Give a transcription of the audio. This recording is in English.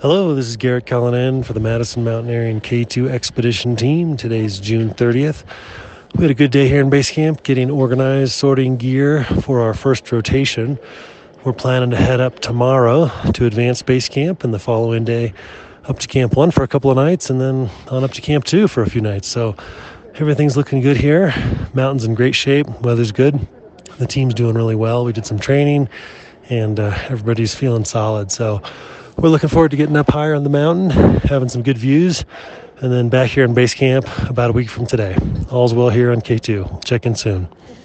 Hello, this is Garrett Cullinan for the Madison Mountaineering K2 Expedition Team. Today's June 30th. We had a good day here in base camp, getting organized, sorting gear for our first rotation. We're planning to head up tomorrow to advanced base camp, and the following day up to Camp 1 for a couple of nights, and then on up to Camp 2 for a few nights. So everything's looking good here. Mountain's in great shape. Weather's good. The team's doing really well. We did some training, and everybody's feeling solid. So we're looking forward to getting up higher on the mountain, having some good views, and then back here in base camp about a week from today. All's well here on K2. Check in soon.